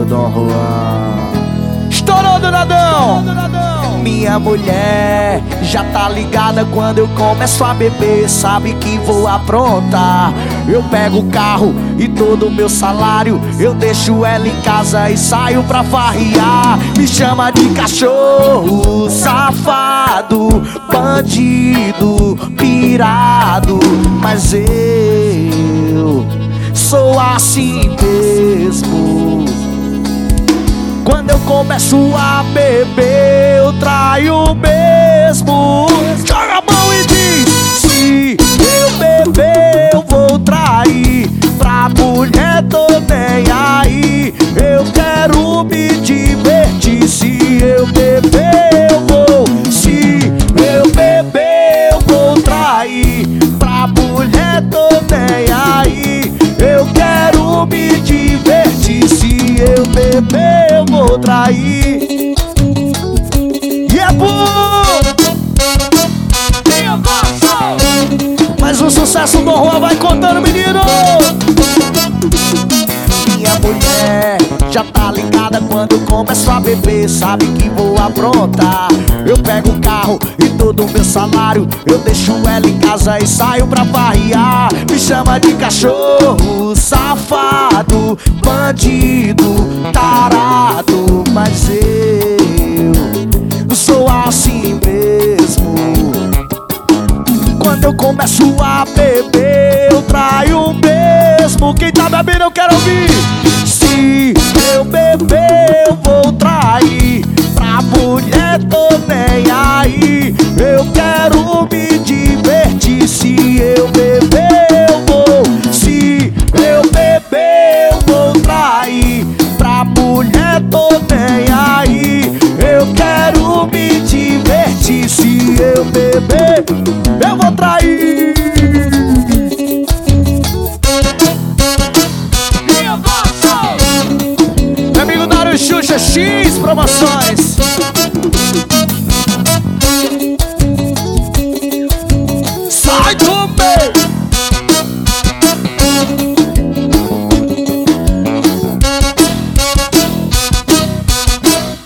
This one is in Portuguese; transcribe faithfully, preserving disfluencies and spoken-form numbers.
do Dom Juan. Estourou, Donadão! Minha mulher já tá ligada quando eu começo a beber, sabe que vou aprontar. Eu pego o carro e todo o meu salário eu deixo ela em casa e saio pra farrear. Me chama de cachorro, safado, bandido, pirado, mas eu sou assim mesmo. Quando eu começo a beber, eu traio mesmo. Joga a mão e diz: se eu beber, eu vou trair. Pra mulher tô nem aí. Eu quero me divertir. Se eu beber, eu vou. Se eu beber, eu vou trair. Pra mulher tô nem aí. Eu quero me divertir. Se eu beber, eu vou trair. E é bom! Eu gosto! Mas o sucesso do Juan vai contando, menino! Minha mulher já tá ligada quando eu começo a beber, sabe que vou aprontar. Eu pego o carro e todo o meu salário eu deixo ela em casa e saio pra farrear. Me chama de cachorro, safado, bandido, tarado, mas eu sou assim mesmo. Quando eu começo a beber, eu traio mesmo. Quem tá bebendo eu quero ouvir. Se eu beber, eu vou trair. Pra mulher tô nem aí. Eu quero me divertir. Se eu beber, eu vou. Se eu beber, eu vou trair. Pra mulher tô nem aí. Eu quero me divertir. Se eu beber, eu vou trair. Meu amigo Dário Xuxa X Promoções.